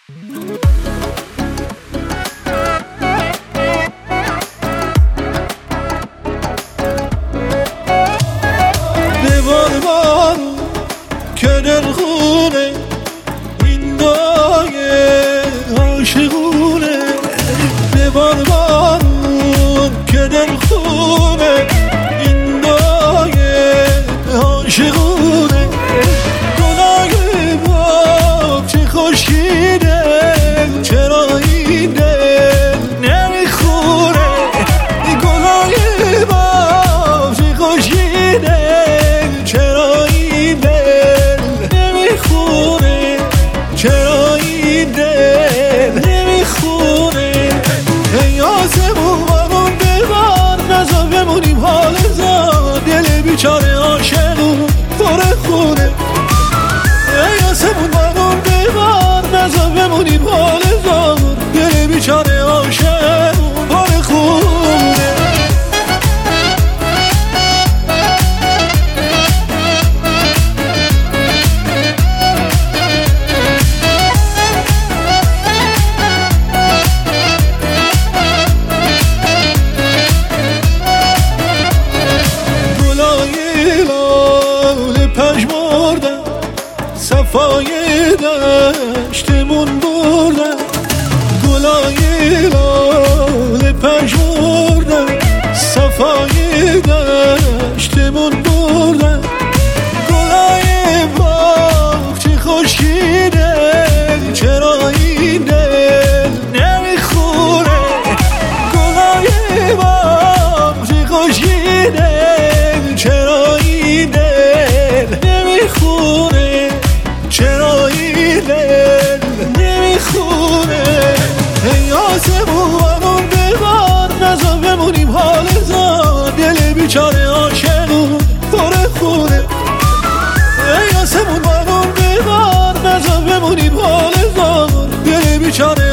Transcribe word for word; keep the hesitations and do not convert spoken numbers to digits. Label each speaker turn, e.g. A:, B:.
A: ببار بار که دل خونه این دایه عاشقونه، ببار بار که دل خونه این دایه عاشقونه. گلای باغ چه خوشگیده، چرا این دل نمیخوره. گلای باغ چه خوشگیده، چرا این دل نمیخوره، چرا این دل نمیخوره. ای آسمون بارون ببار، نذار بمونیم حال زار، دل بیچاره عاشقون پر خونه. ای آسمون بارون ببار، نذار بمونیم حال زار، دل بیچاره عاشقون پر خونه. صفای دشتمون بردن، گلای لال پژمردن، صفای دشتمون بردن. گلای باغ چه خوشگیده، چرا این دل نمیخوره. گلای باغ چه خوشگیده، چرا این دل نمیخوره، چرا این دل نمیخوره. ای آسمون بارون ببار، نذار بمونیم حال زار، دل بیچاره عاشقون پر خونه. ای آسمون بارون ببار، نذار بمونیم حال زار، دل بیچاره